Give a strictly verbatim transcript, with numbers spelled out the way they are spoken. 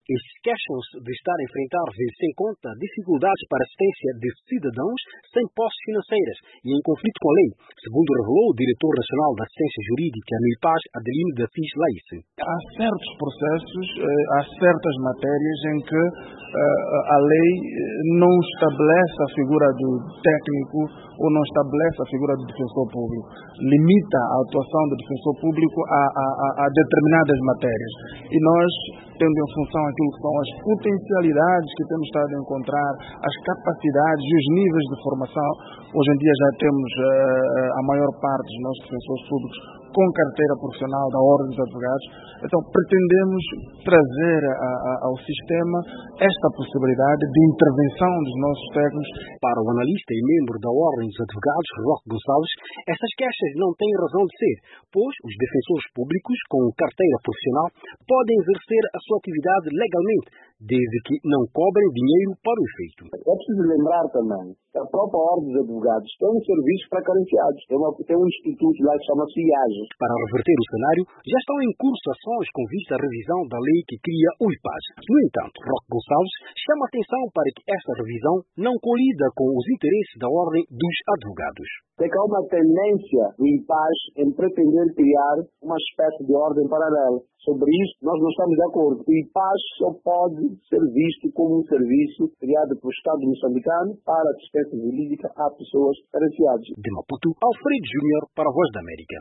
Esses queixam-se de estar a enfrentar, vezes sem conta, dificuldades para assistência de cidadãos sem posses financeiras e em conflito com a lei, segundo revelou o diretor nacional da assistência jurídica no I P A S, Adelino da Fiz Laice. Há certos processos, há certas matérias em que a lei não estabelece a figura do técnico ou não estabelece a figura do defensor público. Limita a atuação do defensor público a, a, a determinadas matérias. E nós, tendo em função aquilo que são as potencialidades que temos estado a encontrar, as capacidades e os níveis de formação, hoje em dia já temos uh, a maior parte dos nossos defensores públicos com carteira profissional da Ordem dos Advogados. Então, pretendemos trazer a, a, ao sistema esta possibilidade de intervenção dos nossos técnicos. Para o analista e membro da Ordem dos Advogados, Roque Gonçalves, essas queixas não têm razão de ser, pois os defensores públicos com carteira profissional podem exercer a sua atividade legalmente, desde que não cobrem dinheiro para o efeito. É preciso lembrar também que a própria Ordem dos Advogados tem um serviço para carenciados. Tem, uma, tem um instituto lá que chama-se I A G. Para reverter o cenário, já estão em curso ações com vista à revisão da lei que cria o I P A S. No entanto, Roque Gonçalves chama a atenção para que esta revisão não colida com os interesses da Ordem dos Advogados. É que há uma tendência do I P A S em pretender criar uma espécie de ordem paralela. Sobre isso, nós não estamos de acordo. O I P A S só pode ser visto como um serviço criado pelo Estado moçambicano para assistência jurídica a pessoas carenciadas. De Maputo, Alfredo Júnior para a Voz da América.